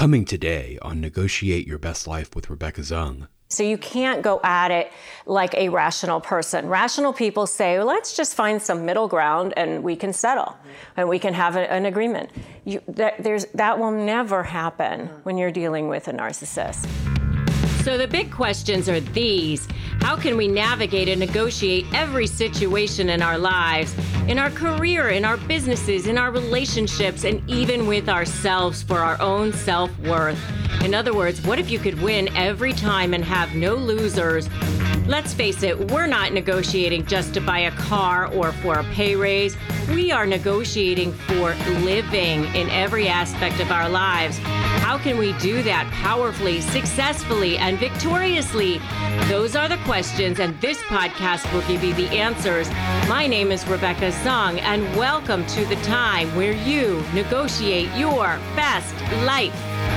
Coming today on Negotiate Your Best Life with Rebecca Zung. So you can't go at it like a rational person. Rational people say, well, let's just find some middle ground and we can settle and we can have an agreement. That will never happen when you're dealing with a narcissist. So the big questions are these. How can we navigate and negotiate every situation in our lives, in our career, in our businesses, in our relationships, and even with ourselves for our own self-worth? In other words, what if you could win every time and have no losers? Let's face it, we're not negotiating just to buy a car or for a pay raise. We are negotiating for living in every aspect of our lives. How can we do that powerfully, successfully, and victoriously? Those are the questions, and this podcast will give you the answers. My name is Rebecca Zung, and welcome to the time where you negotiate your best life.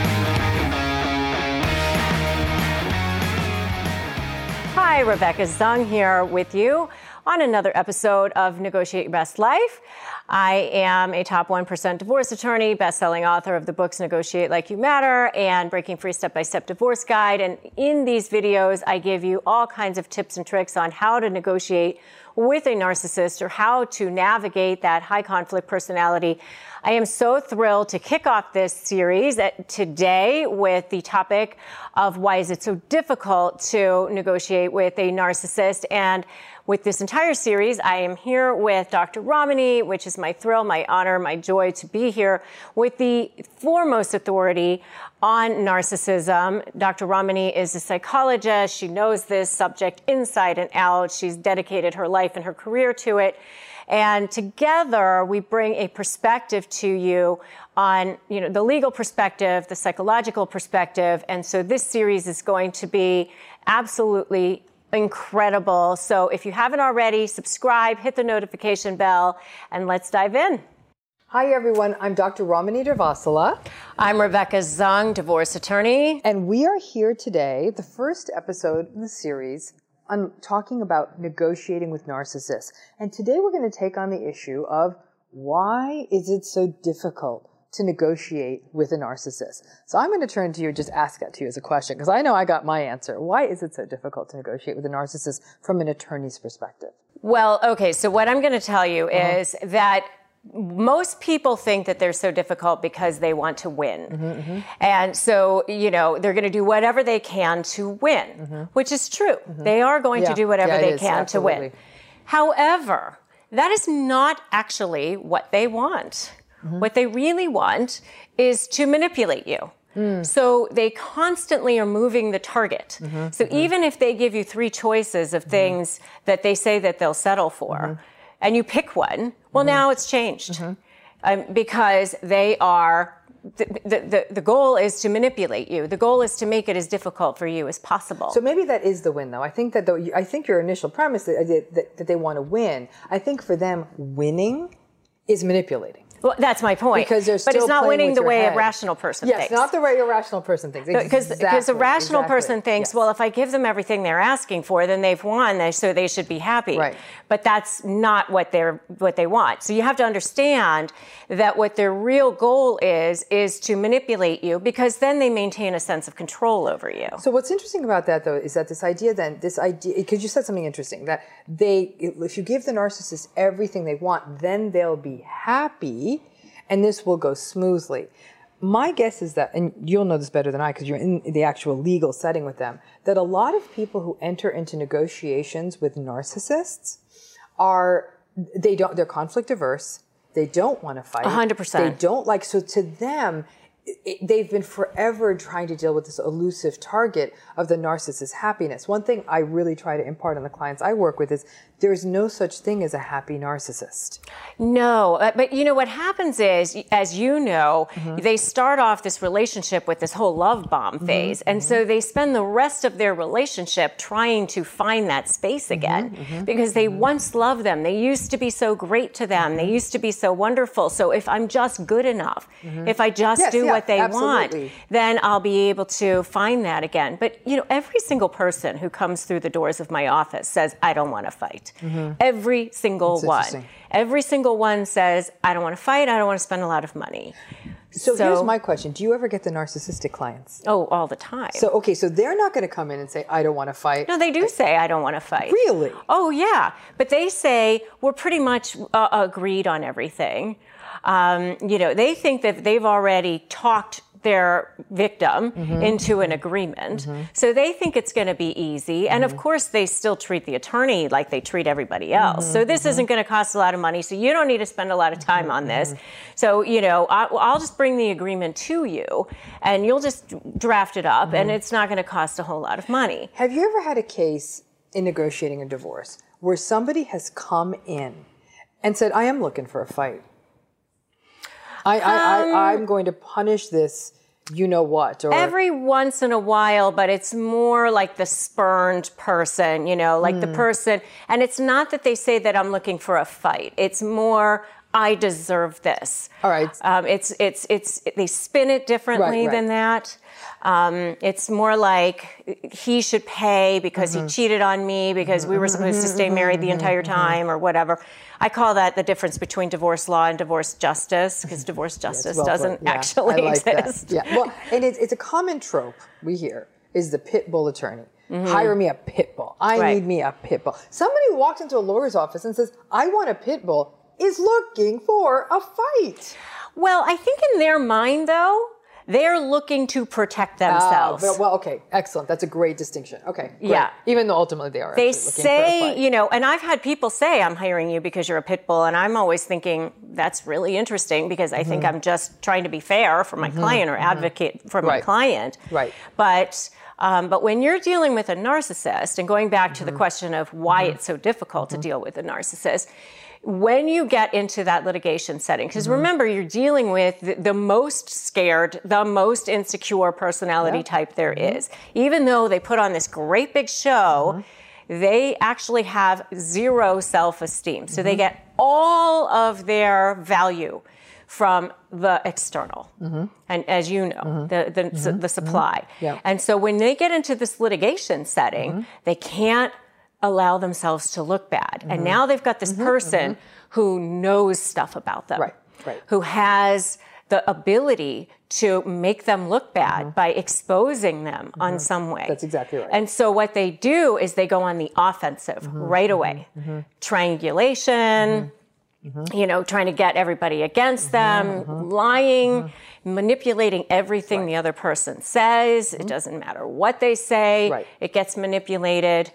Hi, Rebecca Zung here with you on another episode of Negotiate Your Best Life. I am a top 1% divorce attorney, best-selling author of the books Negotiate Like You Matter and Breaking Free Step-by-Step Divorce Guide. And in these videos, I give you all kinds of tips and tricks on how to negotiate with a narcissist or how to navigate that high conflict personality. I am so thrilled to kick off this series today with the topic of why is it so difficult to negotiate with a narcissist. And with this entire series, I am here with Dr. Ramani, which is my thrill, my honor, my joy to be here with the foremost authority on narcissism. Dr. Ramani is a psychologist. She knows this subject inside and out. She's dedicated her life and her career to it. And together we bring a perspective to you on, the legal perspective, the psychological perspective. And so this series is going to be absolutely incredible. So if you haven't already, subscribe, hit the notification bell, and let's dive in. Hi, everyone. I'm Dr. Ramani Durvasula. I'm Rebecca Zung, divorce attorney. And we are here today, the first episode in the series, on talking about negotiating with narcissists. And today we're going to take on the issue of why is it so difficult to negotiate with a narcissist? So I'm going to turn to you and just ask that to you as a question, because I know I got my answer. Why is it so difficult to negotiate with a narcissist from an attorney's perspective? Well, okay, so what I'm going to tell you is that most people think that they're so difficult because they want to win. And so, they're going to do whatever they can to win, which is true. They are going to do whatever they can to win. However, that is not actually what they want. What they really want is to manipulate you. So they constantly are moving the target. So even if they give you three choices of things that they say that they'll settle for, and you pick one, well, now it's changed. Because they are, the goal is to manipulate you. The goal is to make it as difficult for you as possible. So maybe that is the win, though. I think your initial premise that they want to win, I think for them, winning is manipulating. Well, that's my point. Because they're still but it's not winning the way head. a rational person thinks. thinks. Yes, not the way a rational person thinks. Because a rational person thinks, well, if I give them everything they're asking for, then they've won, so they should be happy. Right. But that's not what they want. So you have to understand that what their real goal is to manipulate you, because then they maintain a sense of control over you. So what's interesting about that, though, is that this idea, because you said something interesting, that if you give the narcissist everything they want, then they'll be happy, and this will go smoothly. My guess is that, and you'll know this better than I because you're in the actual legal setting with them, that a lot of people who enter into negotiations with narcissists they're conflict averse. They don't want to fight. 100%. They don't so to them, they've been forever trying to deal with this elusive target of the narcissist's happiness. One thing I really try to impart on the clients I work with is there's no such thing as a happy narcissist. No, but what happens is, as you know, they start off this relationship with this whole love bomb phase. And so they spend the rest of their relationship trying to find that space again because they once loved them. They used to be so great to them. They used to be so wonderful. So if I'm just good enough, if I just do what they want, then I'll be able to find that again. But, every single person who comes through the doors of my office says, I don't want to fight. Every single one. Every single one says, I don't want to fight. I don't want to spend a lot of money. So here's my question. Do you ever get the narcissistic clients? Oh, all the time. So they're not going to come in and say, I don't want to fight. No, they do say, I don't want to fight. Really? Oh, yeah. But they say, we're pretty much agreed on everything. They think that they've already talked their victim into an agreement. So they think it's going to be easy. And of course, they still treat the attorney like they treat everybody else. So this isn't going to cost a lot of money. So you don't need to spend a lot of time on this. So, I'll just bring the agreement to you and you'll just draft it up and it's not going to cost a whole lot of money. Have you ever had a case in negotiating a divorce where somebody has come in and said, I am looking for a fight? I'm going to punish this, you know what? Or every once in a while, but it's more like the spurned person, like the person. And it's not that they say that I'm looking for a fight. It's more, I deserve this. All right. They spin it differently than that. It's more like he should pay because he cheated on me because we were supposed to stay married the entire time or whatever. I call that the difference between divorce law and divorce justice because divorce justice doesn't actually exist. Yeah, well, and it's a common trope we hear is the pit bull attorney. Hire me a pit bull. I need me a pit bull. Somebody who walks into a lawyer's office and says, I want a pit bull is looking for a fight. Well, I think in their mind, though, they're looking to protect themselves. Okay, excellent. That's a great distinction. Okay, great. Yeah. Even though ultimately they are. They say, and I've had people say, I'm hiring you because you're a pit bull, and I'm always thinking, that's really interesting because I think I'm just trying to be fair for my client or advocate for my client. Right. But when you're dealing with a narcissist, and going back to the question of why it's so difficult to deal with a narcissist, when you get into that litigation setting, because remember, you're dealing with the most scared, the most insecure personality type there is. Even though they put on this great big show, they actually have zero self-esteem. So they get all of their value from the external, and as you know, the supply. And so when they get into this litigation setting, they can't allow themselves to look bad. And now they've got this person who knows stuff about them, who has the ability to make them look bad by exposing them on some way. That's exactly right. And so what they do is they go on the offensive right away. Triangulation, trying to get everybody against them, lying, manipulating everything the other person says. It doesn't matter what they say. It gets manipulated.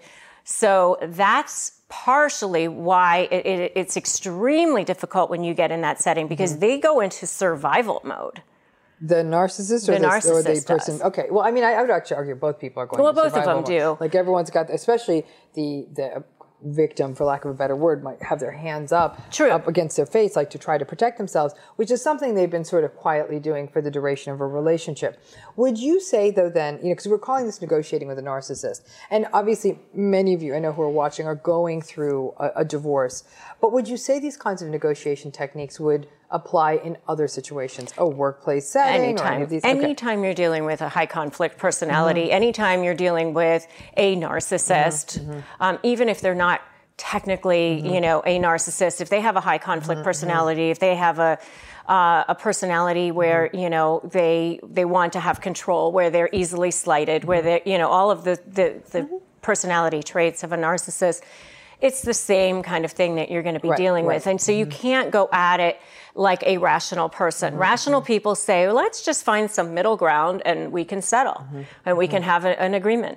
So that's partially why it's extremely difficult when you get in that setting because they go into survival mode. The narcissist or the person? Does. Okay. Well, I mean, I would actually argue both people are going to survival both of them mode. do. Like everyone's got, especially the victim, for lack of a better word, might have their hands up against their face, like to try to protect themselves, which is something they've been sort of quietly doing for the duration of a relationship. Would you say, though, then, because we're calling this negotiating with a narcissist, and obviously many of you I know who are watching are going through a divorce, but would you say these kinds of negotiation techniques would apply in other situations, a workplace setting? Anytime. Or any of these? Anytime you're dealing with a high conflict personality, anytime you're dealing with a narcissist, even if they're not technically, a narcissist, if they have a high conflict personality, if they have a personality where, they want to have control, where they're easily slighted, where they're, all of the personality traits of a narcissist, it's the same kind of thing that you're going to be dealing with. And so you can't go at it like a rational person. Rational people say, well, let's just find some middle ground and we can settle and we can have an agreement.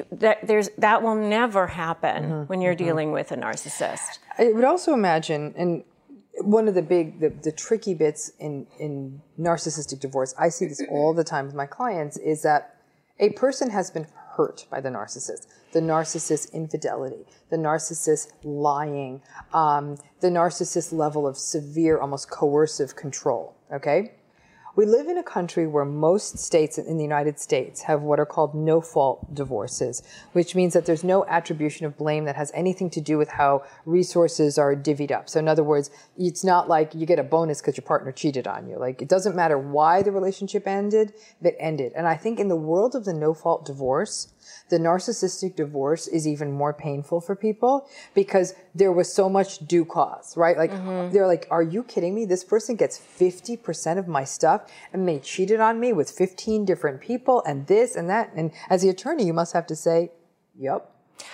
That will never happen when you're dealing with a narcissist. I would also imagine, and one of the tricky bits in narcissistic divorce, I see this all the time with my clients, is that a person has been hurt by the narcissist's infidelity, the narcissist lying, the narcissist level of severe, almost coercive control, okay? We live in a country where most states in the United States have what are called no-fault divorces, which means that there's no attribution of blame that has anything to do with how resources are divvied up. So in other words, it's not like you get a bonus because your partner cheated on you. Like, it doesn't matter why the relationship ended, that ended. And I think in the world of the no-fault divorce, the narcissistic divorce is even more painful for people because there was so much due cause, right? Like, they're like, are you kidding me? This person gets 50% of my stuff. up and they cheated on me with 15 different people and this and that. And as the attorney, you must have to say, yep.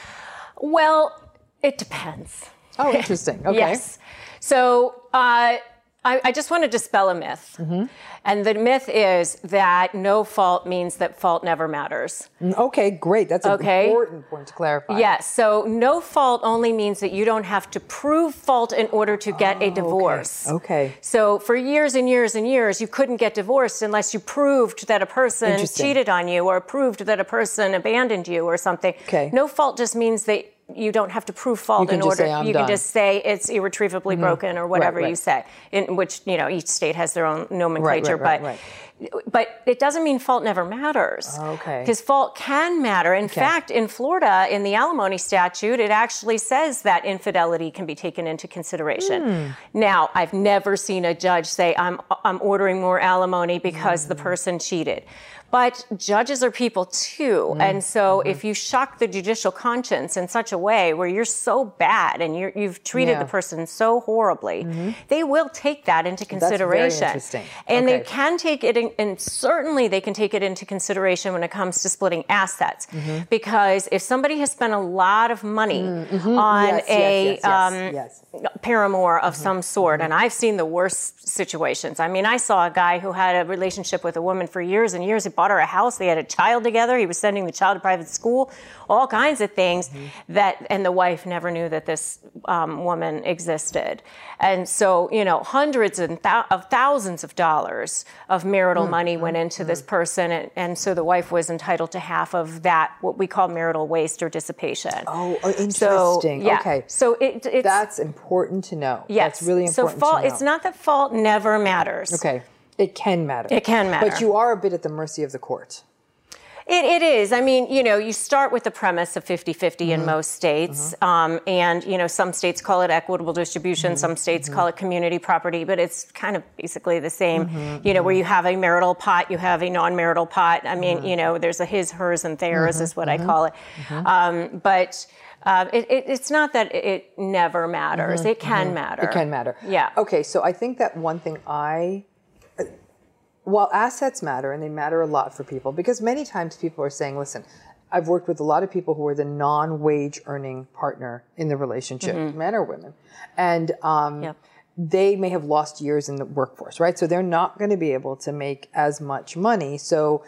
Well, it depends. Oh, interesting. Okay. Yes. So I just want to dispel a myth. And the myth is that no fault means that fault never matters. Okay, great. That's an important point to clarify. Yes. So no fault only means that you don't have to prove fault in order to get a divorce. Okay. So for years and years and years, you couldn't get divorced unless you proved that a person cheated on you or proved that a person abandoned you or something. Okay. No fault just means that you don't have to prove fault in order. You can just say it's irretrievably broken or whatever you say, in which, each state has their own nomenclature. But it doesn't mean fault never matters. Okay. Because fault can matter. In fact, in Florida, in the alimony statute, it actually says that infidelity can be taken into consideration. Now, I've never seen a judge say, I'm ordering more alimony because the person cheated. But judges are people too. And so if you shock the judicial conscience in such a way where you're so bad and you've treated the person so horribly, they will take that into consideration. That's very interesting. And they can take it, and certainly they can take it into consideration when it comes to splitting assets. Because if somebody has spent a lot of money on a paramour of some sort, and I've seen the worst situations. I mean, I saw a guy who had a relationship with a woman for years and years. He bought her a house. They had a child together. He was sending the child to private school, all kinds of things and the wife never knew that this woman existed. And so, hundreds of thousands of dollars of marital money went into this person. And so the wife was entitled to half of that, what we call marital waste or dissipation. Oh, interesting. So, okay. So it's that's important to know. Yes. That's really important to know. It's not that fault never matters. Okay. It can matter. It can matter. But you are a bit at the mercy of the court. It is. I mean, you start with the premise of 50-50 in most states. And, some states call it equitable distribution. Some states call it community property. But it's kind of basically the same, where you have a marital pot, you have a non-marital pot. I mean, there's a his, hers, and theirs is what I call it. But it's not that it never matters. It can matter. It can matter. Yeah. Okay, so I think that one thing while assets matter, and they matter a lot for people, because many times people are saying, listen, I've worked with a lot of people who are the non-wage earning partner in the relationship, men or women, and they may have lost years in the workforce, right? So they're not going to be able to make as much money. So,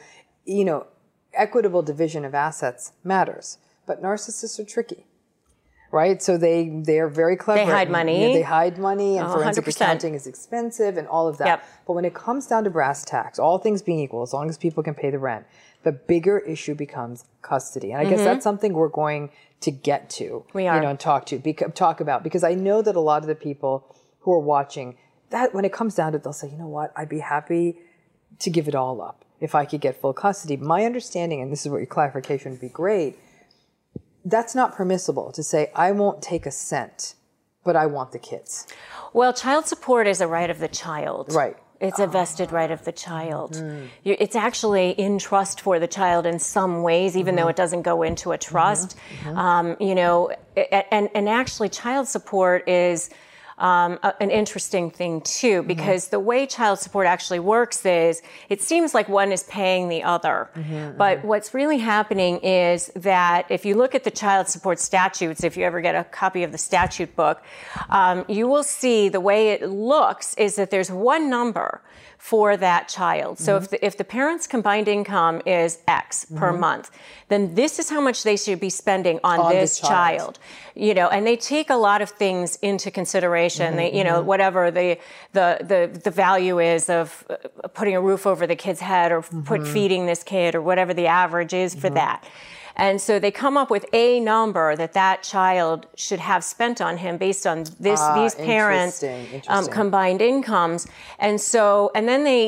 equitable division of assets matters, but narcissists are tricky. Right, so they are very clever. They hide money. They hide money, and forensic 100%. accounting is expensive, and all of that. But when it comes down to brass tacks, all things being equal, as long as people can pay the rent, the bigger issue becomes custody. And I guess that's something we're going to get to. We are. And talk about, because I know that a lot of the people who are watching that, when it comes down to it, they'll say, you know what, I'd be happy to give it all up if I could get full custody. My understanding, and this is what your clarification would be great, that's not permissible to say, I won't take a cent, but I want the kids. Well, child support is a right of the child. Right. It's a vested right of the child. It's actually in trust for the child in some ways, even though it doesn't go into a trust. And actually child support is an interesting thing too, because the way child support actually works is it seems like one is paying the other. But what's really happening is that if you look at the child support statutes, if you ever get a copy of the statute book, you will see the way it looks is that there's one number for that child. So if the parents' combined income is X per month, then this is how much they should be spending on this child. And they take a lot of things into consideration. They, whatever the value is of putting a roof over the kid's head or feeding this kid or whatever the average is for that. And so they come up with a number that child should have spent on him based on these parents' combined incomes. And so, and then they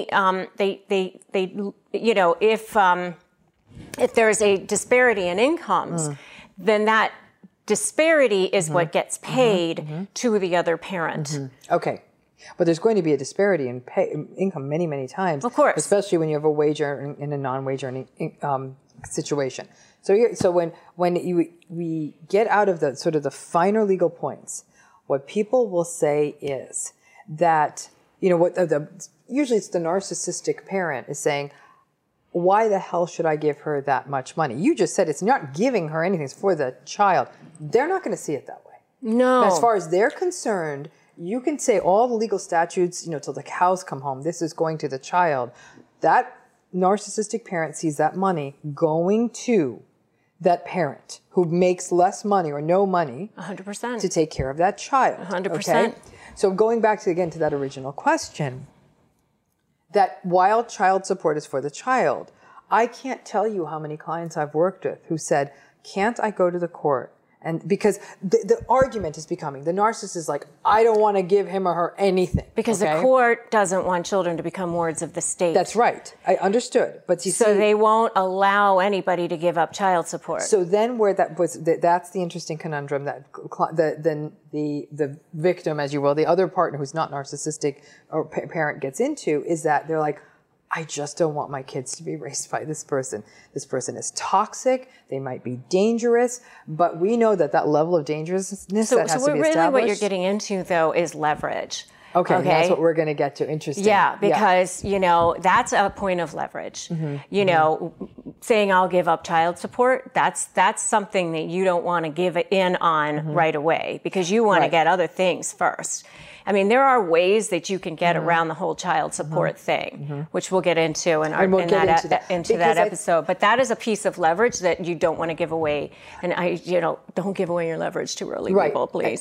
if there's a disparity in incomes, then that disparity is what gets paid to the other parent. Okay. But there's going to be a disparity in income many, many times. Of course. Especially when you have a wage earning and a non-wage earning situation. So when we get out of the sort of the finer legal points, what people will say is that usually it's the narcissistic parent is saying, why the hell should I give her that much money? You just said it's not giving her anything, it's for the child. They're not going to see it that way. No. As far as they're concerned, you can say all the legal statutes, till the cows come home, this is going to the child. That narcissistic parent sees that money going to that parent who makes less money or no money 100%. to take care of that child. 100%. Okay? So going back to that original question, that while child support is for the child, I can't tell you how many clients I've worked with who said, can't I go to the court? And because the argument is becoming, the narcissist is like, I don't want to give him or her anything. Because the court doesn't want children to become wards of the state. That's right. I understood. But so they won't allow anybody to give up child support. So then where that's the interesting conundrum that the victim, as you will, the other partner who's not narcissistic or parent gets into is that they're like, I just don't want my kids to be raised by this person. This person is toxic. They might be dangerous, but we know that level of dangerousness that has to be established. Really what you're getting into, though, is leverage. Okay, that's what we're going to get to. Interesting. Yeah, because, that's a point of leverage. Saying I'll give up child support, that's something that you don't want to give in on right away because you want to get other things first. I mean, there are ways that you can get around the whole child support thing, which we'll get into in that episode. But that is a piece of leverage that you don't want to give away. And don't give away your leverage too early, people, please.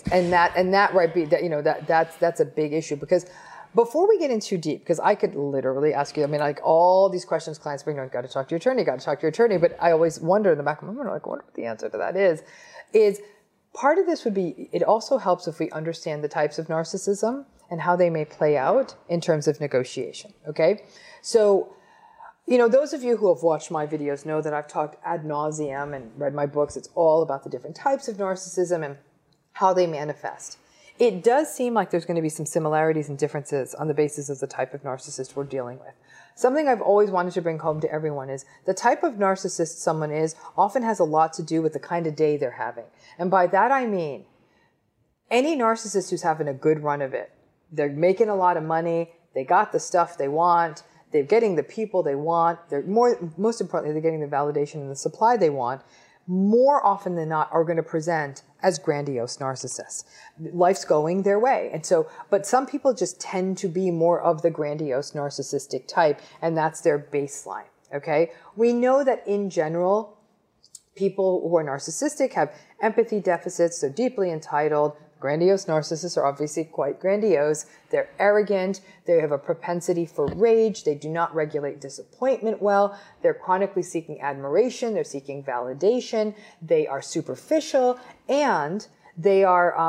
That's a big issue because before we get in too deep, because I could literally ask you, all these questions clients bring, got to talk to your attorney, but I always wonder in the back of my mind, I wonder what the answer to that is part of this would be, it also helps if we understand the types of narcissism and how they may play out in terms of negotiation, okay? So, those of you who have watched my videos know that I've talked ad nauseum and read my books. It's all about the different types of narcissism and how they manifest. It does seem like there's going to be some similarities and differences on the basis of the type of narcissist we're dealing with. Something I've always wanted to bring home to everyone is the type of narcissist someone is often has a lot to do with the kind of day they're having. And by that I mean, any narcissist who's having a good run of it, they're making a lot of money, they got the stuff they want, they're getting the people they want, most importantly, they're getting the validation and the supply they want, more often than not are going to present as grandiose narcissists. Life's going their way. But some people just tend to be more of the grandiose narcissistic type, and that's their baseline, okay? We know that in general, people who are narcissistic have empathy deficits, they're deeply entitled. Grandiose narcissists are obviously quite grandiose. They're arrogant. They have a propensity for rage. They do not regulate disappointment well. They're chronically seeking admiration. They're seeking validation. They are superficial, and they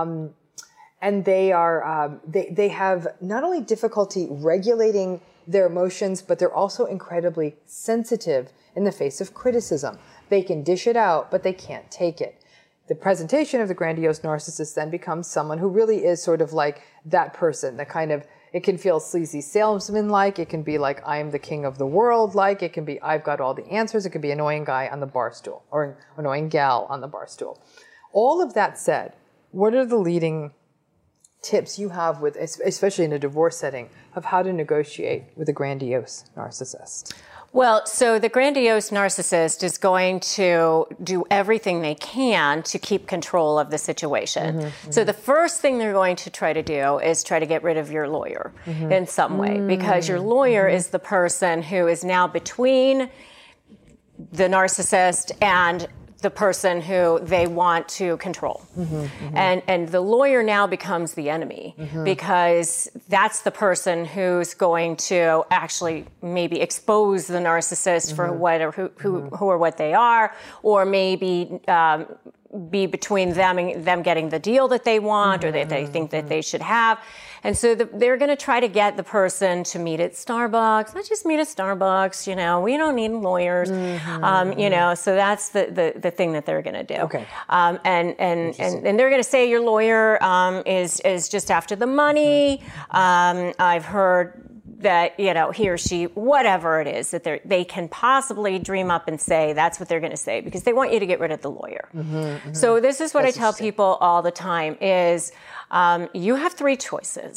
have not only difficulty regulating their emotions, but they're also incredibly sensitive in the face of criticism. They can dish it out, but they can't take it. The presentation of the grandiose narcissist then becomes someone who really is sort of like that person, that kind of, it can feel sleazy salesman-like, it can be like I'm the king of the world-like, it can be I've got all the answers, it can be annoying guy on the bar stool or annoying gal on the bar stool. All of that said, what are the leading tips you have with, especially in a divorce setting, of how to negotiate with a grandiose narcissist? Well, so the grandiose narcissist is going to do everything they can to keep control of the situation. So the first thing they're going to try to do is try to get rid of your lawyer in some way, because your lawyer is the person who is now between the narcissist and the person who they want to control. And the lawyer now becomes the enemy because that's the person who's going to actually maybe expose the narcissist for who or what they are, or maybe be between them and them getting the deal that they want or that they think that they should have. And so they're going to try to get the person to meet at Starbucks. Let's just meet at Starbucks. We don't need lawyers. So that's the thing that they're going to do. Okay. And they're going to say your lawyer is just after the money. I've heard that, he or she, whatever it is that they can possibly dream up and say, that's what they're going to say, because they want you to get rid of the lawyer. So this is what I tell people all the time is, you have three choices.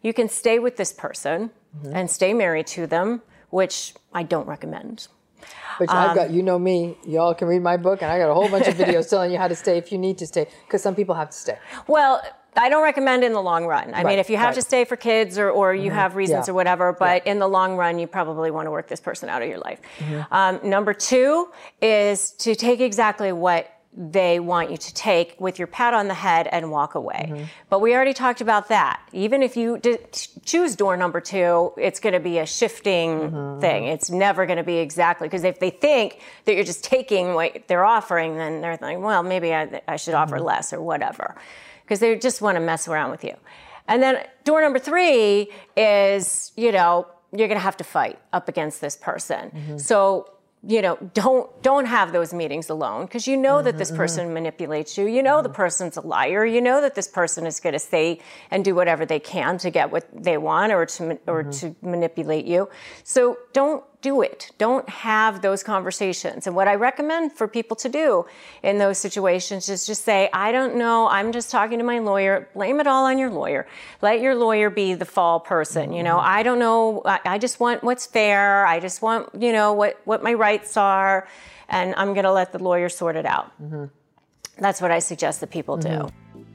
you can stay with this person and stay married to them, which I don't recommend. Which I've got, you know me, y'all can read my book, and I got a whole bunch of videos telling you how to stay if you need to stay, because some people have to stay. Well, I don't recommend in the long run. I mean, if you have to stay for kids or you have reasons or whatever, but in the long run, you probably want to work this person out of your life. Number 2 is to take exactly what they want you to take with your pat on the head and walk away. But we already talked about that. Even if you choose door number 2, it's going to be a shifting thing. It's never going to be exactly, because if they think that you're just taking what they're offering, then they're like, well, maybe I should offer less or whatever, because they just want to mess around with you. And then door number 3 is, you're going to have to fight up against this person. So, don't have those meetings alone, because that this person manipulates you. The person's a liar. That this person is going to say and do whatever they can to get what they want or to manipulate you. So don't do it. Don't have those conversations. And what I recommend for people to do in those situations is just say, I don't know, I'm just talking to my lawyer. Blame it all on your lawyer. Let your lawyer be the fall person. I don't know. I just want what's fair. I just want, what my rights are. And I'm going to let the lawyer sort it out. That's what I suggest that people do.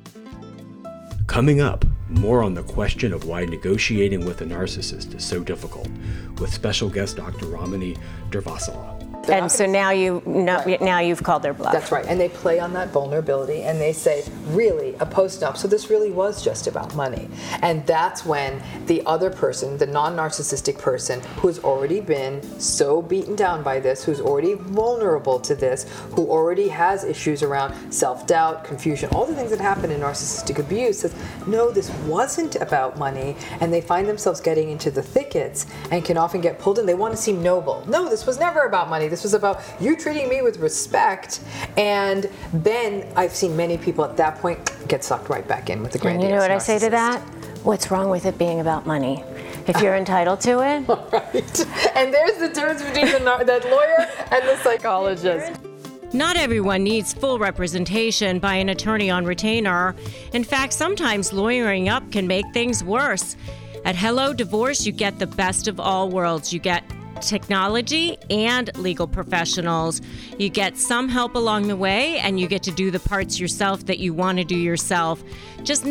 Coming up, more on the question of why negotiating with a narcissist is so difficult, with special guest Dr. Ramani Durvasula. And so now now you've called their bluff. That's right. And they play on that vulnerability and they say, really, a post-nup, so this really was just about money. And that's when the other person, the non-narcissistic person, who's already been so beaten down by this, who's already vulnerable to this, who already has issues around self-doubt, confusion, all the things that happen in narcissistic abuse, says, no, this wasn't about money. And they find themselves getting into the thickets and can often get pulled in. They want to seem noble. No, this was never about money. This was about you treating me with respect. And then I've seen many people at that point get sucked right back in with the grandiose And you know what narcissist. I say to that? What's wrong with it being about money? If you're entitled to it. Right. And there's the difference between that lawyer and the psychologist. Not everyone needs full representation by an attorney on retainer. In fact, sometimes lawyering up can make things worse. At Hello Divorce, you get the best of all worlds. You get technology and legal professionals. You get some help along the way, and you get to do the parts yourself that you want to do yourself. Just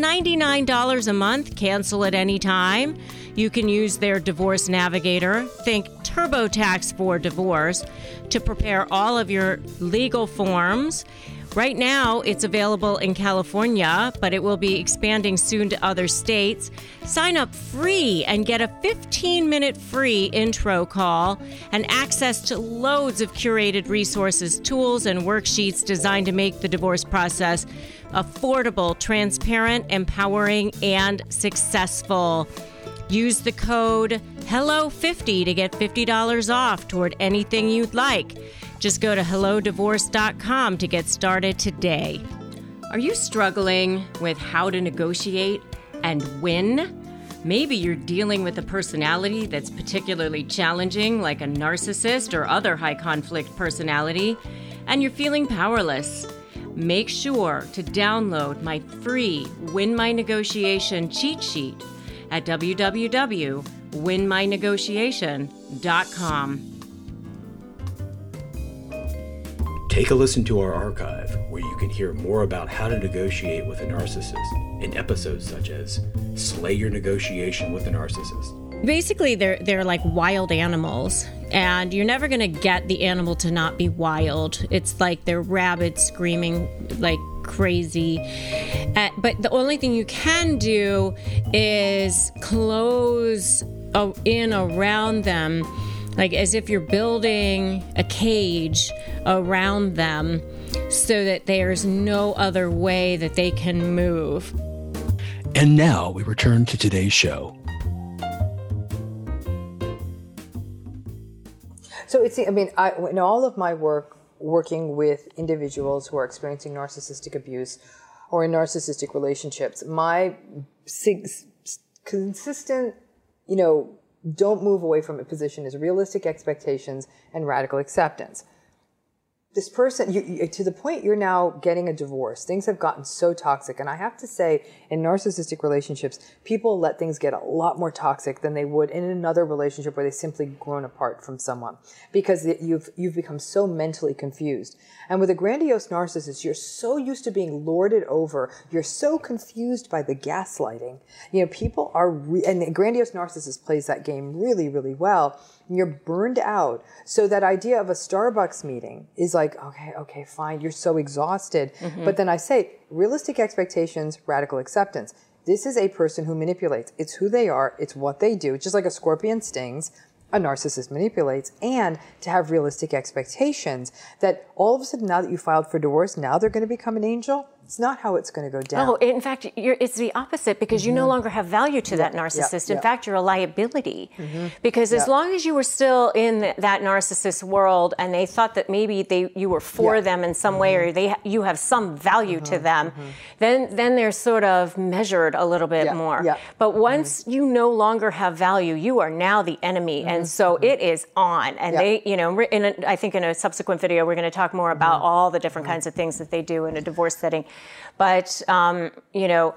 $99 a month, cancel at any time. You can use their Divorce Navigator, think TurboTax for divorce, to prepare all of your legal forms. Right now, it's available in California, but it will be expanding soon to other states. Sign up free and get a 15-minute free intro call and access to loads of curated resources, tools, and worksheets designed to make the divorce process affordable, transparent, empowering, and successful. Use the code HELLO50 to get $50 off toward anything you'd like. Just go to hellodivorce.com to get started today. Are you struggling with how to negotiate and win? Maybe you're dealing with a personality that's particularly challenging, like a narcissist or other high-conflict personality, and you're feeling powerless. Make sure to download my free Win My Negotiation cheat sheet at www.winmynegotiation.com. Take a listen to our archive, where you can hear more about how to negotiate with a narcissist in episodes such as Slay Your Negotiation with a Narcissist. Basically, they're like wild animals, and you're never going to get the animal to not be wild. It's like they're rabid, screaming like crazy. But the only thing you can do is close in around them, like as if you're building a cage around them so that there's no other way that they can move. And now we return to today's show. So in all of my work working with individuals who are experiencing narcissistic abuse or in narcissistic relationships, my consistent, don't move away from a position is realistic expectations and radical acceptance. this person, you, to the point you're now getting a divorce. Things have gotten so toxic. And I have to say, in narcissistic relationships, people let things get a lot more toxic than they would in another relationship where they simply grown apart from someone, because you've become so mentally confused. And with a grandiose narcissist, you're so used to being lorded over. You're so confused by the gaslighting. You know, people are, and the grandiose narcissist plays that game really, really well. And you're burned out. So that idea of a Starbucks meeting is like, okay, fine. You're so exhausted. But then I say, realistic expectations, radical acceptance. This is a person who manipulates. It's who they are. It's what they do. Just like a scorpion stings, a narcissist manipulates. And to have realistic expectations that all of a sudden, now that you filed for divorce, now they're going to become an angel. It's not how it's going to go down. Oh, in fact, it's the opposite, because you no longer have value to that narcissist. In fact, you're a liability. Because as long as you were still in that narcissist world and they thought that maybe you were for them in some way, or you have some value to them, then they're sort of measured a little bit more. But once you no longer have value, you are now the enemy. And so it is on. And they, you know, I think in a subsequent video, we're going to talk more about all the different kinds of things that they do in a divorce setting. But, you know,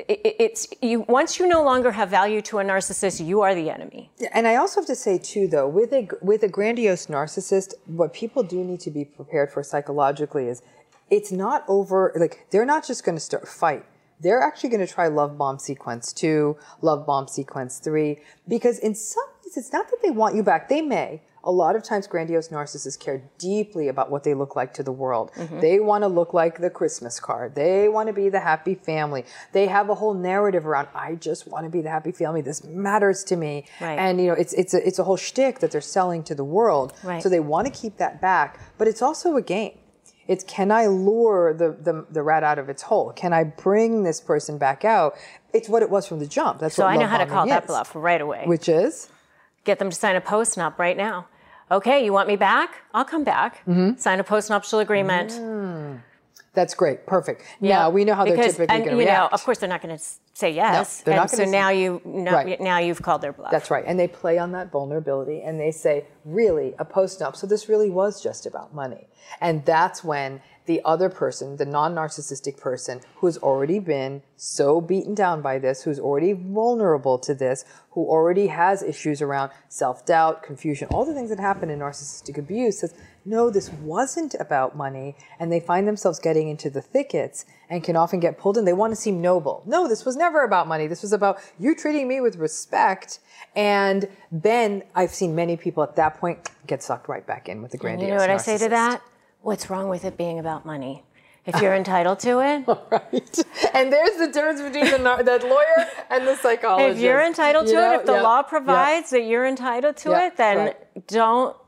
once you no longer have value to a narcissist, you are the enemy. And I also have to say, too, though, with a grandiose narcissist, what people do need to be prepared for psychologically is it's not over, like, they're not just going to start fight. They're actually going to try love bomb sequence 2, love bomb sequence 3, because in some ways, it's not that they want you back. They may. A lot of times, grandiose narcissists care deeply about what they look like to the world. They want to look like the Christmas card. They want to be the happy family. They have a whole narrative around, I just want to be the happy family. This matters to me. And, you know, it's a whole shtick that they're selling to the world. So they want to keep that back. But it's also a game. It's, can I lure the rat out of its hole? Can I bring this person back out? It's what it was from the jump. That's what I know how to call that bluff right away. Which is? Get them to sign a post-nup right now. Okay, you want me back? I'll come back. Sign a post-nuptial agreement. That's great. Perfect. Now we know how they're typically going to react. Know, of course, they're not going to say yes. No, they're not so now now you've called their bluff. That's right. And they play on that vulnerability and they say, really, a post-nup. So this really was just about money. And that's when the other person, the non-narcissistic person who's already been so beaten down by this, who's already vulnerable to this, who already has issues around self-doubt, confusion, all the things that happen in narcissistic abuse, says, no, this wasn't about money. And they find themselves getting into the thickets and can often get pulled in. They want to seem noble. No, this was never about money. This was about you treating me with respect. And then I've seen many people at that point get sucked right back in with the grandiose narcissist. You know what I say to that? What's wrong with it being about money? If you're entitled to it. Right. And there's the difference between that lawyer and the psychologist. If you're entitled to it, if the law provides that you're entitled to it, then don't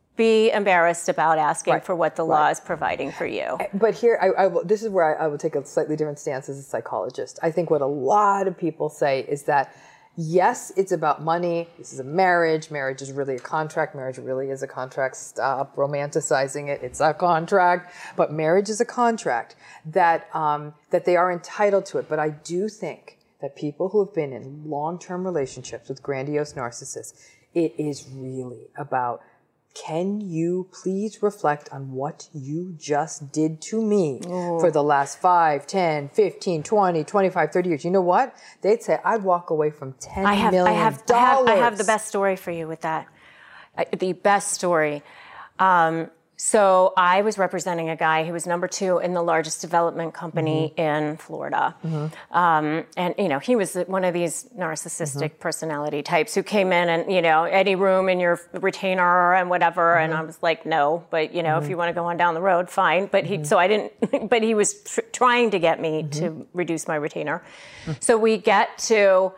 be embarrassed about asking for what the law is providing for you. But here, this is where I will take a slightly different stance as a psychologist. I think what a lot of people say is that, yes, it's about money. This is a marriage. Marriage is really a contract. Marriage really is a contract. Stop romanticizing it. It's a contract. But marriage is a contract that they are entitled to it. But I do think that people who have been in long-term relationships with grandiose narcissists, it is really about, can you please reflect on what you just did to me for the last 5, 10, 15, 20, 25, 30 years? You know what? They'd say, I'd walk away from $10 million. I have the best story for you with that. The best story. So I was representing a guy who was number 2 in the largest development company in Florida. And, you know, he was one of these narcissistic personality types who came in and, you know, any room in your retainer and whatever. And I was like, no, but, you know, if you want to go on down the road, fine. But but he was trying to get me to reduce my retainer. So we get to,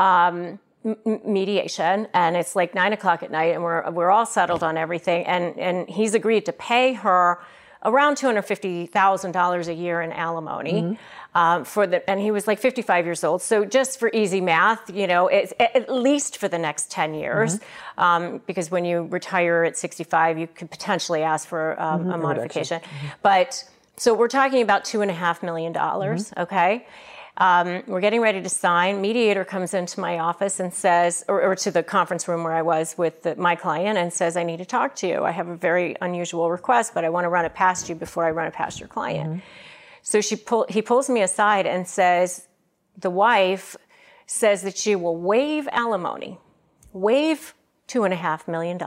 mediation, and it's like 9:00 at night, and we're all settled on everything, and he's agreed to pay her around $250,000 a year in alimony and he was like 55 years old. So just for easy math, you know, it's at least for the next 10 years, because when you retire at 65, you could potentially ask for a modification. But so we're talking about $2.5 million, okay? We're getting ready to sign. Mediator comes into my office and says, or to the conference room where I was with my client, and says, I need to talk to you. I have a very unusual request, but I want to run it past you before I run it past your client. So he pulls me aside and says, the wife says that she will waive alimony, waive $2.5 million,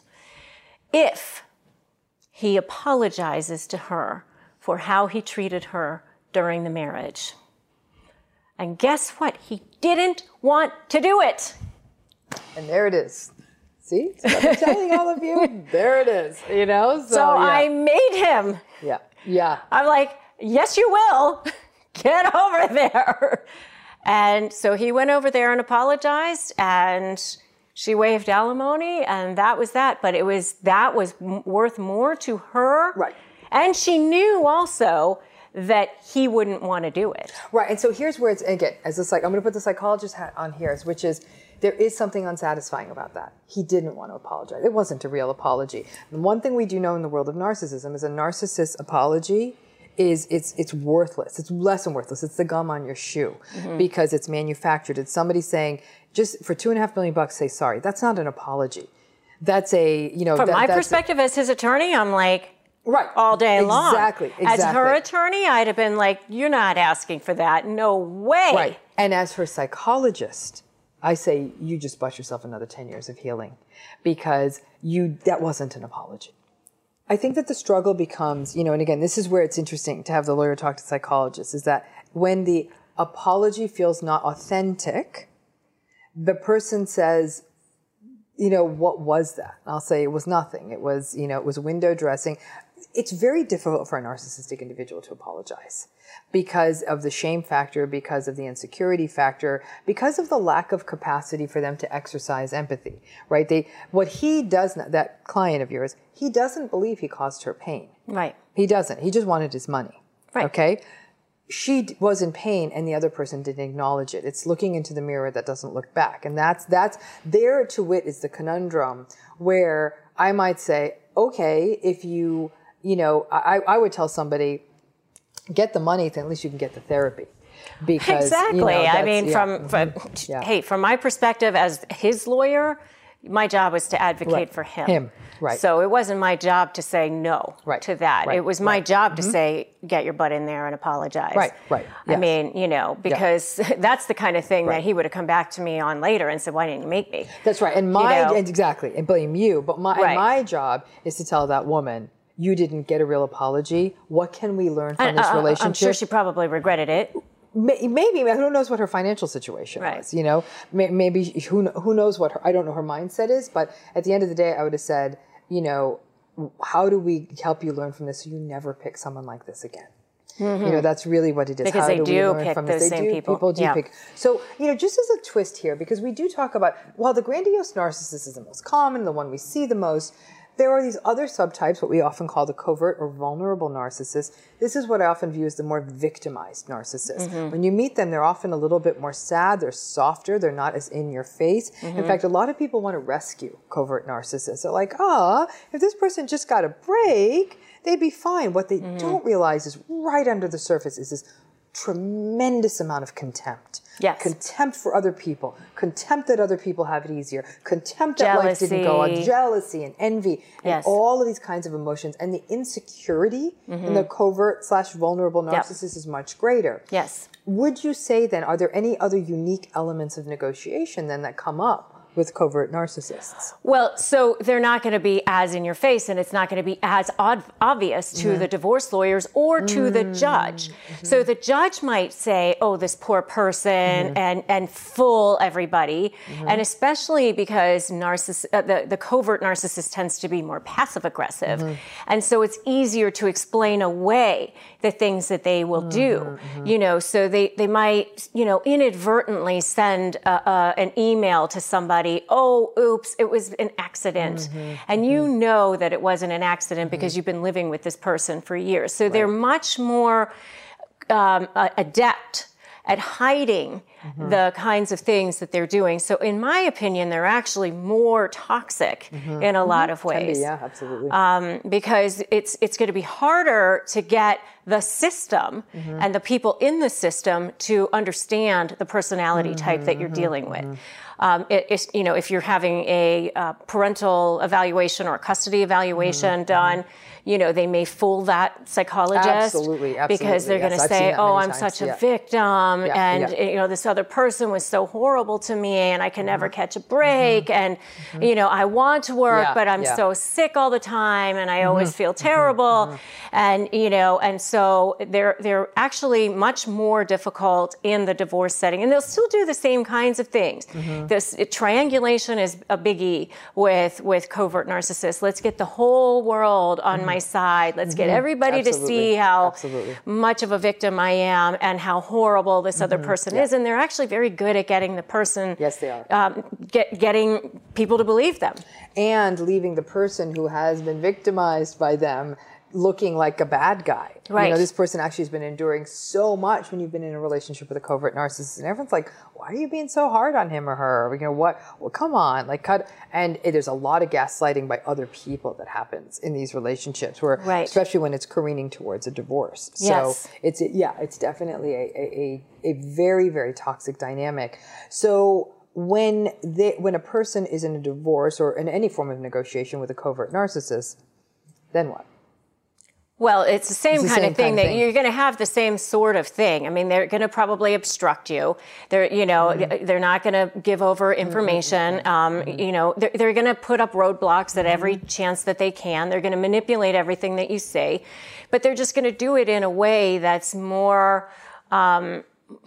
if he apologizes to her for how he treated her during the marriage. And guess what? He didn't want to do it. And there it is. See? So I'm telling all of you, there it is. You know? So I made him. Yeah. Yeah. I'm like, yes, you will. Get over there. And so he went over there and apologized, and she waived alimony, and that was that. But that was worth more to her. Right. And she knew also that he wouldn't want to do it. Right. And so here's where it's, again, as I'm going to put the psychologist hat on here, which is, there is something unsatisfying about that. He didn't want to apologize. It wasn't a real apology. And one thing we do know in the world of narcissism is a narcissist's apology is it's worthless. It's less than worthless. It's the gum on your shoe because it's manufactured. It's somebody saying, just for $2.5 million, say sorry. That's not an apology. That's a, From my perspective as his attorney, I'm like, right, all day long. Exactly. As her attorney, I'd have been like, you're not asking for that. No way. Right. And as her psychologist, I say, you just bought yourself another 10 years of healing because that wasn't an apology. I think that the struggle becomes, and again, this is where it's interesting to have the lawyer talk to psychologists, is that when the apology feels not authentic, the person says, what was that? And I'll say it was nothing. It was, it was window dressing. It's very difficult for a narcissistic individual to apologize because of the shame factor, because of the insecurity factor, because of the lack of capacity for them to exercise empathy, right? What he does, that client of yours, he doesn't believe he caused her pain. Right. He doesn't. He just wanted his money. Right. Okay? She was in pain and the other person didn't acknowledge it. It's looking into the mirror that doesn't look back. And that's there, to wit, is the conundrum where I might say, okay, if I would tell somebody, get the money, then at least you can get the therapy. Because, exactly. From my perspective as his lawyer, my job was to advocate for him. Right. So it wasn't my job to say no to that. Right. It was my job to say, get your butt in there and apologize. Right. Yes. I mean, because that's the kind of thing that he would have come back to me on later and said, why didn't you make me? That's right. And exactly. And blame you. But my job is to tell that woman, you didn't get a real apology. What can we learn from this relationship? I'm sure she probably regretted it. Maybe. Who knows what her financial situation was? Maybe who knows what I don't know her mindset is. But at the end of the day, I would have said, how do we help you learn from this so you never pick someone like this again? Mm-hmm. That's really what it is. Because they do pick those same people. People do pick. So, just as a twist here, because we do talk about, while the grandiose narcissist is the most common, the one we see the most, there are these other subtypes, what we often call the covert or vulnerable narcissist. This is what I often view as the more victimized narcissist. Mm-hmm. When you meet them, they're often a little bit more sad, they're softer, they're not as in your face. Mm-hmm. In fact, a lot of people want to rescue covert narcissists. They're like, if this person just got a break, they'd be fine. What they don't realize is right under the surface is this tremendous amount of contempt. Yes. Contempt for other people. Contempt that other people have it easier. Contempt that life didn't go on. Jealousy and envy. And all of these kinds of emotions. And the insecurity in the covert/vulnerable narcissist is much greater. Yes. Would you say then, are there any other unique elements of negotiation then that come up with covert narcissists? Well, so they're not going to be as in your face, and it's not going to be as obvious to the divorce lawyers or to the judge. Mm-hmm. So the judge might say, oh, this poor person, and fool everybody. Mm-hmm. And especially because the covert narcissist tends to be more passive aggressive. Mm-hmm. And so it's easier to explain away the things that they will do. Mm-hmm. So they might, inadvertently send an email to somebody, oh, oops, it was an accident. Mm-hmm. And you know that it wasn't an accident because you've been living with this person for years. So they're much more adept at hiding the kinds of things that they're doing. So in my opinion, they're actually more toxic in a lot of ways. Can be, yeah, absolutely. Because it's going to be harder to get the system and the people in the system to understand the personality type that you're dealing with. If you're having a parental evaluation or a custody evaluation done, they may fool that psychologist. Absolutely. Because they're going to say, "Oh, I'm such a victim, and this other person was so horrible to me, and I can never catch a break, and I want to work, but I'm so sick all the time, and I always feel terrible," and so they're actually much more difficult in the divorce setting, and they'll still do the same kinds of things. This triangulation is a biggie with covert narcissists. Let's get the whole world on my side. Let's get everybody to see how much of a victim I am and how horrible this other person is. And they're actually very good at getting the person, yes, they are, getting people to believe them. And leaving the person who has been victimized by them looking like a bad guy. Right. This person actually has been enduring so much when you've been in a relationship with a covert narcissist, and everyone's like, why are you being so hard on him or her? What? Well, come on, cut. And there's a lot of gaslighting by other people that happens in these relationships, where, especially when it's careening towards a divorce. Yes. So it's definitely a very, very toxic dynamic. So when a person is in a divorce or in any form of negotiation with a covert narcissist, then what? Well, it's the same kind of thing that you're going to have the same sort of thing. I mean, they're going to probably obstruct you. They're not going to give over information. They're going to put up roadblocks at every chance that they can. They're going to manipulate everything that you say, but they're just going to do it in a way that's more under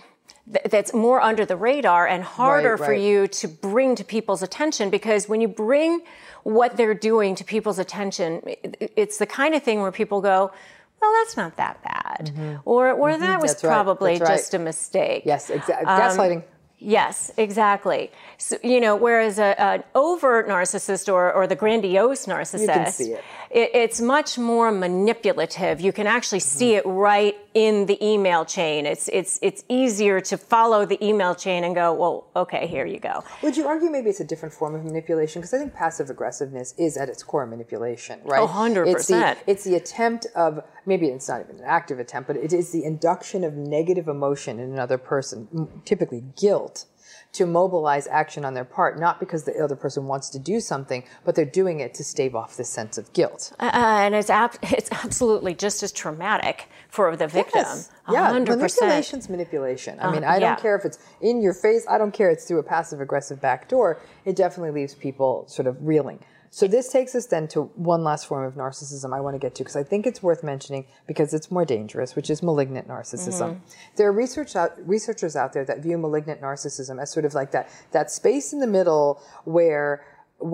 the radar and harder for you to bring to people's attention, because when you bring what they're doing to people's attention, it's the kind of thing where people go, well, that's not that bad. Or that was probably just a mistake. Yes, exactly. Gaslighting. Yes, exactly. So, whereas an overt narcissist or the grandiose narcissist, you can see it. It's much more manipulative. You can actually see it right in the email chain. It's easier to follow the email chain and go, well, okay, here you go. Would you argue maybe it's a different form of manipulation? Because I think passive aggressiveness is at its core manipulation, right? 100%. It's the attempt of, maybe it's not even an active attempt, but it is the induction of negative emotion in another person, typically guilt, to mobilize action on their part, not because the other person wants to do something, but they're doing it to stave off this sense of guilt. And it's absolutely just as traumatic for the victim. Yes. Yeah, 100%. manipulation's manipulation. I mean, I don't care if it's in your face. I don't care if it's through a passive-aggressive back door. It definitely leaves people sort of reeling. So this takes us then to one last form of narcissism I want to get to, because I think it's worth mentioning because it's more dangerous, which is malignant narcissism. There are researchers out there that view malignant narcissism as sort of like that space in the middle where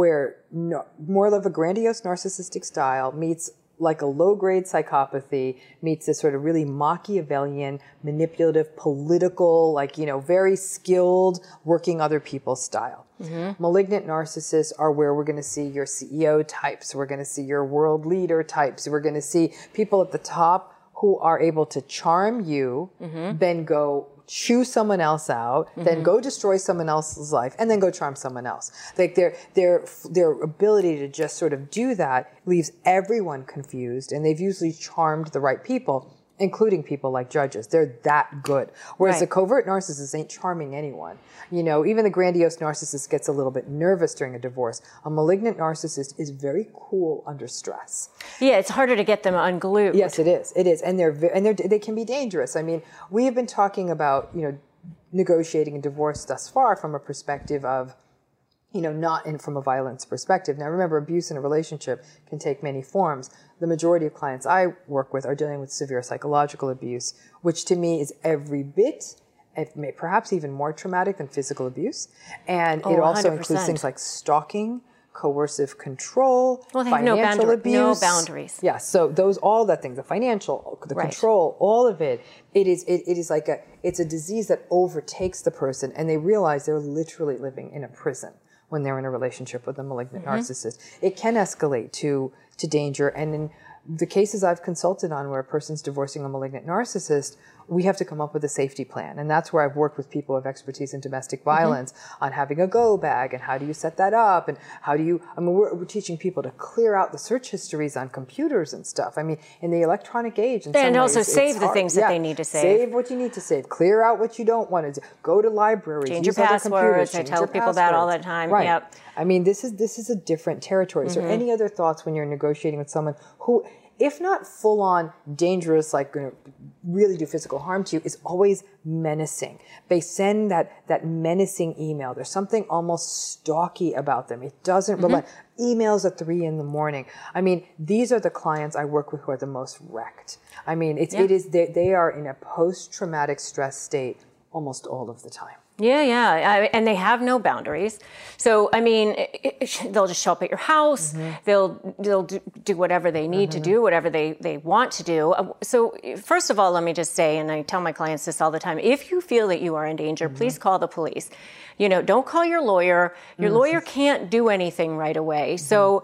more of a grandiose narcissistic style meets like a low-grade psychopathy, meets this sort of really Machiavellian, manipulative, political, very skilled, working other people's style. Malignant narcissists are where we're going to see your CEO types, we're going to see your world leader types, we're going to see people at the top who are able to charm you, then go chew someone else out, then go destroy someone else's life, and then go charm someone else. Like their ability to just sort of do that leaves everyone confused, and they've usually charmed the right people, including people like judges. They're that good. Whereas the covert narcissist ain't charming anyone. Even the grandiose narcissist gets a little bit nervous during a divorce. A malignant narcissist is very cool under stress. Yeah, it's harder to get them unglued. Yes, it is. It is. And they can be dangerous. I mean, we have been talking about, negotiating a divorce thus far from a perspective of, from a violence perspective. Now, remember, abuse in a relationship can take many forms. The majority of clients I work with are dealing with severe psychological abuse, which to me is every bit, perhaps even more traumatic than physical abuse. And it also 100%. includes things like stalking, coercive control, they have financial abuse. No boundaries. Yeah, so all that thing, the financial, the control, all of it, it's a disease that overtakes the person, and they realize they're literally living in a prison when they're in a relationship with a malignant narcissist. It can escalate to danger, and in the cases I've consulted on where a person's divorcing a malignant narcissist, we have to come up with a safety plan. And that's where I've worked with people who have expertise in domestic violence on having a go bag and how do you set that up and how do you, we're teaching people to clear out the search histories on computers and stuff. In the electronic age, and also save the things that they need to save. Save what you need to save. Clear out what you don't want to do. Go to libraries. Change your passwords. I tell people that all the time. Right. Yep. This is a different territory. So any other thoughts when you're negotiating with someone who, if not full on dangerous, like going to really do physical harm to you, is always menacing. They send that menacing email. There's something almost stalky about them. It doesn't relent. Emails at 3 a.m. These are the clients I work with who are the most wrecked. They are in a post-traumatic stress state almost all of the time. Yeah. And they have no boundaries. So, they'll just show up at your house. They'll do whatever they need to do, whatever they want to do. So, first of all, let me just say, and I tell my clients this all the time, if you feel that you are in danger, please call the police. Don't call your lawyer. Your lawyer can't do anything right away. So,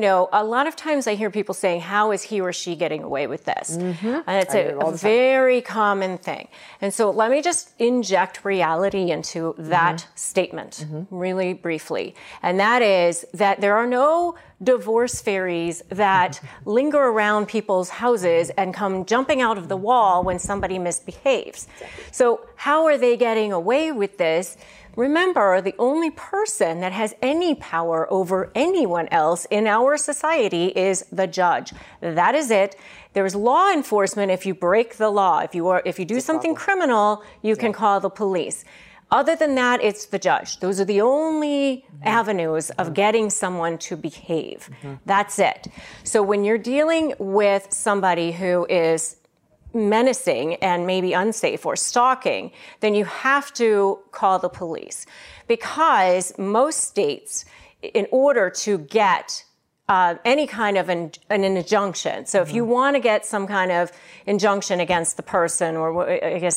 a lot of times I hear people saying, how is he or she getting away with this? And it's a very common thing. And so let me just inject reality into that statement really briefly. And that is that there are no divorce fairies that linger around people's houses and come jumping out of the wall when somebody misbehaves. So how are they getting away with this? Remember, the only person that has any power over anyone else in our society is the judge. That is it. There's law enforcement if you break the law. If you do something criminal, you can call the police. Other than that, it's the judge. Those are the only avenues of getting someone to behave. That's it. So when you're dealing with somebody who is menacing and maybe unsafe or stalking, then you have to call the police. Because most states, in order to get any kind of an injunction. So if you want to get some kind of injunction against the person, or I guess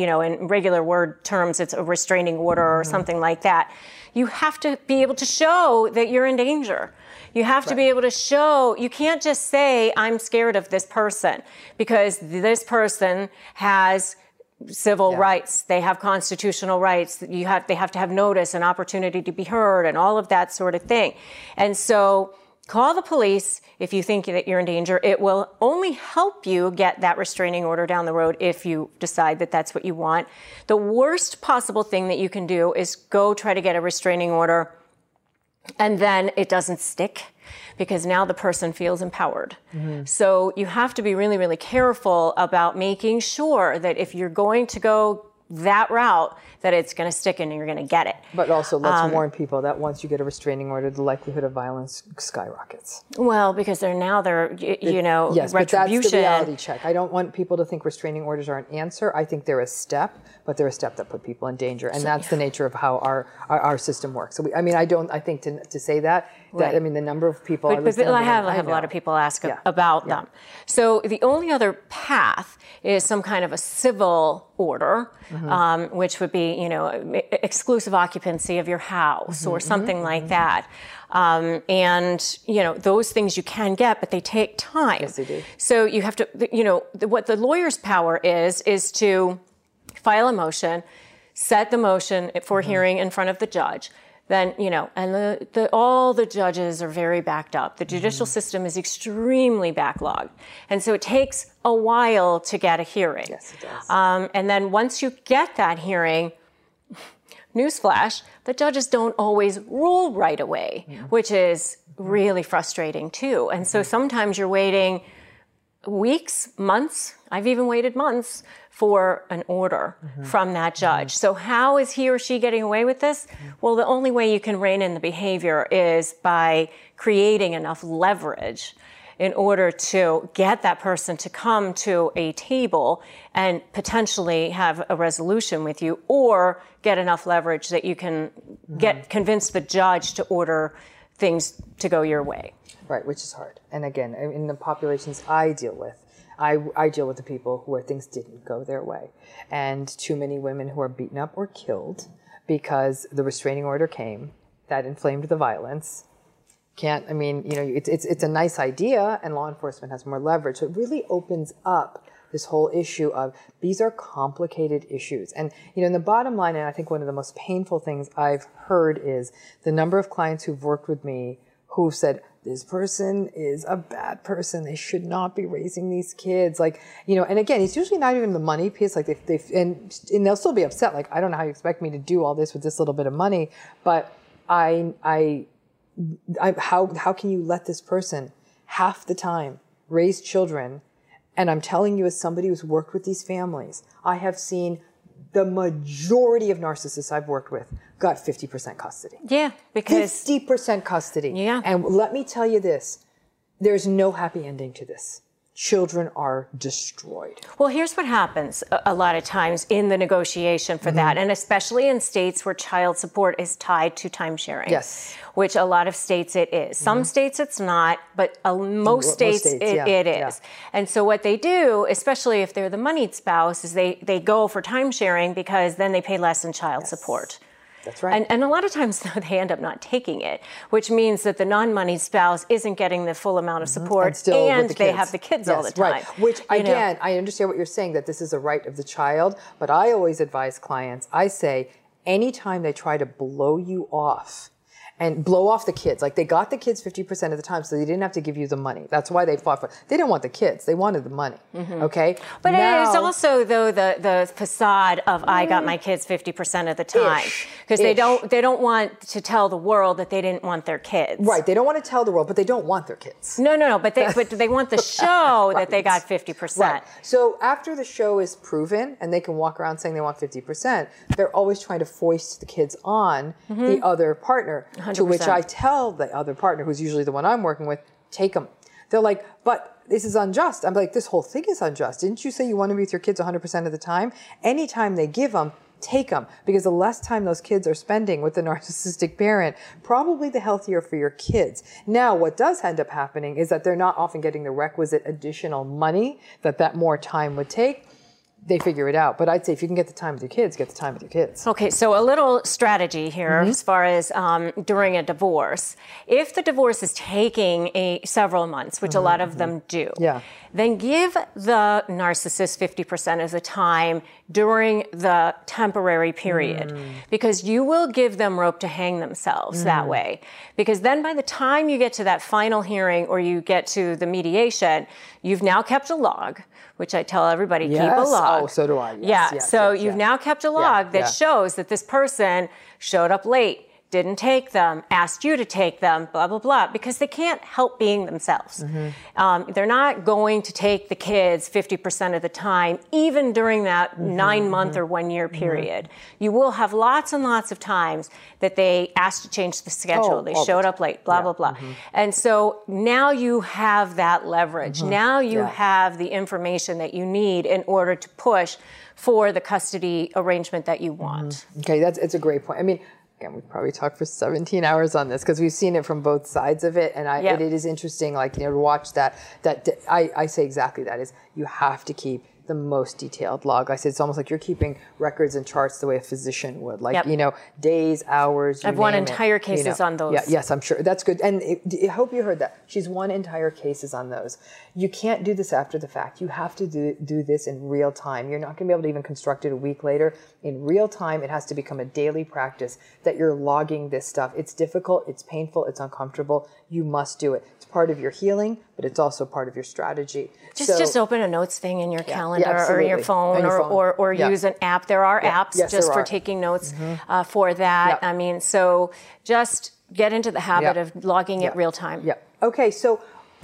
in regular word terms, it's a restraining order or something like that, you have to be able to show that you're in danger. You have to be able to show, you can't just say, I'm scared of this person, because this person has civil rights, they have constitutional rights, they have to have notice and opportunity to be heard and all of that sort of thing. And so call the police if you think that you're in danger. It will only help you get that restraining order down the road if you decide that that's what you want. The worst possible thing that you can do is go try to get a restraining order and then it doesn't stick, because now the person feels empowered. So you have to be really, really careful about making sure that if you're going to go that route, that it's going to stick and you're going to get it. But also let's warn people that once you get a restraining order, the likelihood of violence skyrockets. Well, because they're yes, retribution. But that's the reality check. I don't want people to think restraining orders are an answer. I think they're a step, but they're a step that put people in danger. And that's the nature of how our system works. So I think to say that, the number of people I have a lot of people ask about them. So the only other path is some kind of a civil order, which would be, exclusive occupancy of your house or something like that. And, those things you can get, but they take time. Yes, they do. So you have to, what the lawyer's power is to file a motion, set the motion for hearing in front of the judge. Then, and all the judges are very backed up. The judicial system is extremely backlogged. And so it takes a while to get a hearing. Yes, it does. And then once you get that hearing, newsflash, the judges don't always rule right away, which is really frustrating too. And so sometimes you're waiting weeks, months. I've even waited months for an order from that judge. So how is he or she getting away with this? Well, the only way you can rein in the behavior is by creating enough leverage in order to get that person to come to a table and potentially have a resolution with you, or get enough leverage that you can convince the judge to order things to go your way. Right, which is hard. And again, in the populations I deal with, I deal with the people where things didn't go their way. And too many women who are beaten up or killed because the restraining order came that inflamed the violence. It's a nice idea, and law enforcement has more leverage. So it really opens up this whole issue of these are complicated issues. And, in the bottom line, and I think one of the most painful things I've heard is the number of clients who've worked with me who've said, this person is a bad person. They should not be raising these kids. Like, and again, it's usually not even the money piece. Like and they'll still be upset. Like, I don't know how you expect me to do all this with this little bit of money, but how can you let this person half the time raise children? And I'm telling you, as somebody who's worked with these families, I have seen the majority of narcissists I've worked with got 50% custody. Yeah, because 50% custody. Yeah. And let me tell you this, there's no happy ending to this. Children are destroyed. Well, here's what happens a lot of times in the negotiation for that, and especially in states where child support is tied to time sharing. Yes. Which a lot of states it is. Some states it's not, but most states it is. Yeah. And so what they do, especially if they're the moneyed spouse, is they go for time sharing because then they pay less in child support. That's right. And a lot of times they end up not taking it, which means that the non-moneyed spouse isn't getting the full amount of support, and they have the kids all the time. Right. Which, again, I understand what you're saying, that this is a right of the child, but I always advise clients, I say, anytime they try to blow you off, and blow off the kids. Like, they got the kids 50% of the time, so they didn't have to give you the money. That's why they fought for it. They didn't want the kids. They wanted the money. Okay? But it's also, though, the facade of I got my kids 50% of the time. Because they don't want to tell the world that they didn't want their kids. Right. They don't want to tell the world, but they don't want their kids. No. But they want the show that they got 50%. Right. So after the show is proven, and they can walk around saying they want 50%, they're always trying to foist the kids on the other partner. 100%. To which I tell the other partner, who's usually the one I'm working with, take them. They're like, but this is unjust. I'm like, this whole thing is unjust. Didn't you say you want to be with your kids 100% of the time? Anytime they give them, take them. Because the less time those kids are spending with the narcissistic parent, probably the healthier for your kids. Now, what does end up happening is that they're not often getting the requisite additional money that more time would take. They figure it out. But I'd say if you can get the time with your kids, get the time with your kids. Okay, so a little strategy here as far as during a divorce. If the divorce is taking several months, which a lot of them do, then give the narcissist 50% of the time during the temporary period, because you will give them rope to hang themselves that way. Because then by the time you get to that final hearing or you get to the mediation, you've now kept a log, which I tell everybody, keep a log. Oh, so do I. You've now kept a log that shows that this person showed up late, didn't take them, asked you to take them, blah, blah, blah, because they can't help being themselves. They're not going to take the kids 50% of the time, even during that 9-month or 1-year period. You will have lots and lots of times that they asked to change the schedule. They showed up late, blah, blah, blah. And so now you have that leverage. Now you have the information that you need in order to push for the custody arrangement that you want. Okay, it's a great point. I mean, again, we probably talked for 17 hours on this because we've seen it from both sides of it, and it is interesting, to watch that. I say exactly that is you have to keep the most detailed log. I said it's almost like you're keeping records and charts the way a physician would, days, hours. I've won entire cases on those. Yes, I'm sure that's good, and I hope you heard that. She's won entire cases on those. You can't do this after the fact. You have to do this in real time. You're not going to be able to even construct it a week later. In real time, it has to become a daily practice that you're logging this stuff. It's difficult, it's painful, it's uncomfortable. You must do it. It's part of your healing, but it's also part of your strategy. Just open a notes thing in your calendar or your phone, or use an app. There are apps for taking notes for that. I mean, so just get into the habit of logging it real time. Yeah. Okay, so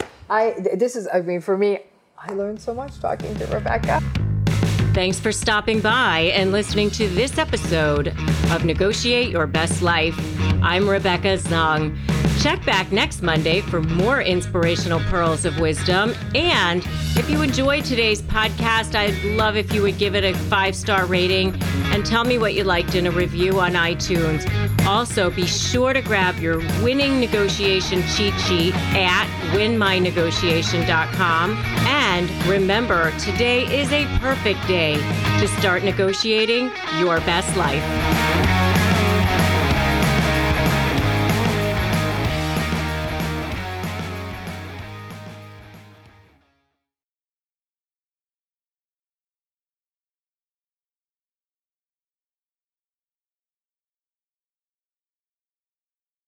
for me, I learned so much talking to Rebecca. Thanks for stopping by and listening to this episode of Negotiate Your Best Life. I'm Rebecca Zung. Check back next Monday for more inspirational pearls of wisdom. And if you enjoyed today's podcast, I'd love if you would give it a 5-star rating and tell me what you liked in a review on iTunes. Also, be sure to grab your winning negotiation cheat sheet at winmynegotiation.com. And remember, today is a perfect day to start negotiating your best life.